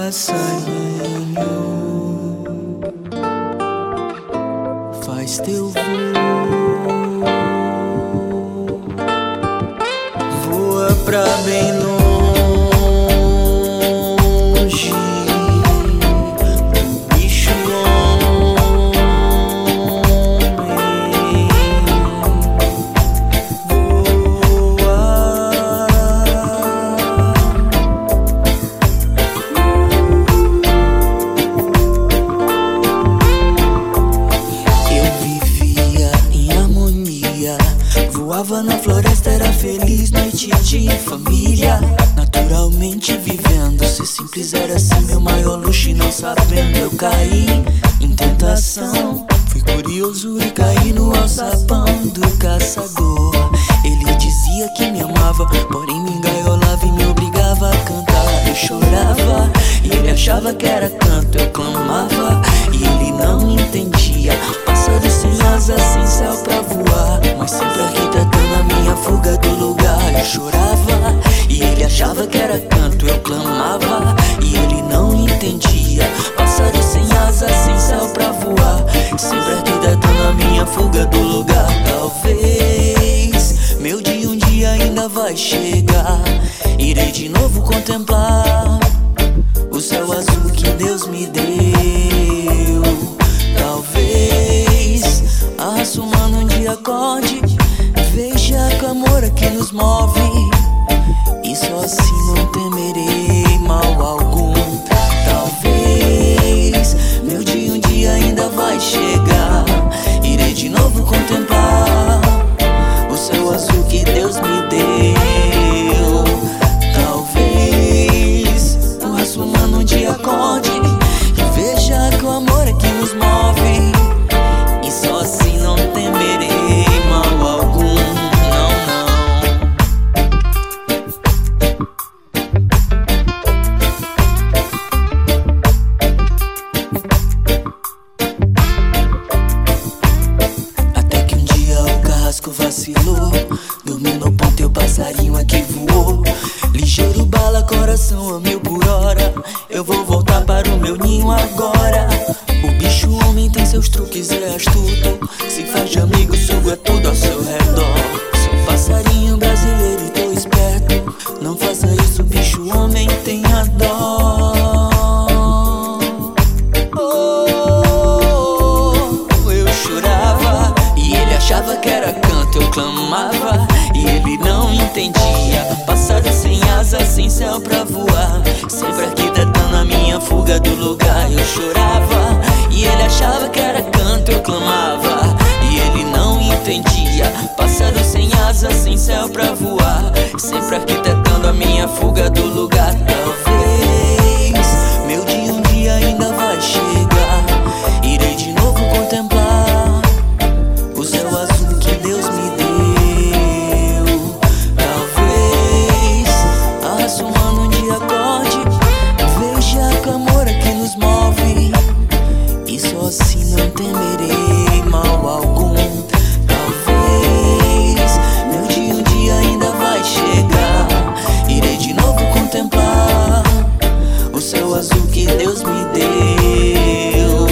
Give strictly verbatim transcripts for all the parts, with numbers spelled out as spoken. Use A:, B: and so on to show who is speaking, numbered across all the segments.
A: passarinho, faz teu voo, voa pra bem longe, o bicho homem voa. Eu vivia em harmonia, voava na floresta, era feliz, noite de família. Naturalmente vivendo, ser simples era assim meu maior luxo. E não sabendo eu caí em tentação, fui curioso e caí no alçapão do caçador. Ele dizia que me amava, porém me engaiolava e me obrigava a cantar. Eu chorava e ele achava que era canto, eu clamava e ele não entendia. Pássaro sem asas, sem céu pra voar, mas sempre arquitetando a minha fuga do lugar. Eu chorava e ele achava que era canto, eu clamava e ele não entendia. Pássaro sem asas, sem céu pra voar, sempre arquitetando a minha fuga do lugar. Talvez meu dia um dia ainda vai chegar, irei de novo contemplar o céu azul que Deus me deu. Talvez a raça humana um dia acorde, veja que o amor aqui nos move, e só assim não temerei mal algum. Talvez meu dia um dia ainda vai chegar, irei de novo contemplar o céu azul que Deus me deu. Talvez a raça humana um dia acorde e veja que o amor aqui nos move, e só assim não temerei mal algum. Não, não. Até que um dia o carrasco vacilou, dormiu no ponto e o passarinho aqui voou. Ligeiro bala, coração a mil por hora, eu vou voltar para o meu ninho agora. O bicho homem tem seus truques, é astuto, se faz de amigo, suga tudo ao seu redor. Sou passarinho brasileiro e tô esperto, não faça isso, bicho homem, tenha dó. Oh, eu chorava e ele achava que era canto, eu clamava e ele não entendia. Pássaro sem asas, sem céu pra voar, sempre arquitetando a minha fuga do lugar. Eu chorava e ele achava que era canto, eu clamava e ele não entendia. Pássaro sem asas, sem céu pra voar, sempre arquitetando a minha fuga do lugar. Talvez meu dia um dia ainda vai chegar, irei de novo contemplar o céu azul que Deus me deu. Talvez a raça humana um dia acorde, veja que o amor aqui nos move, e só assim não temerei mal algum. Talvez meu dia um dia ainda vai chegar, irei de novo contemplar o céu azul que Deus me deu.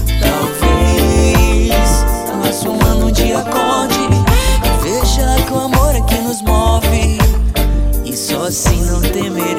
A: Talvez a raça humana um dia acorde e veja que o amor aqui nos move, e só assim não temerei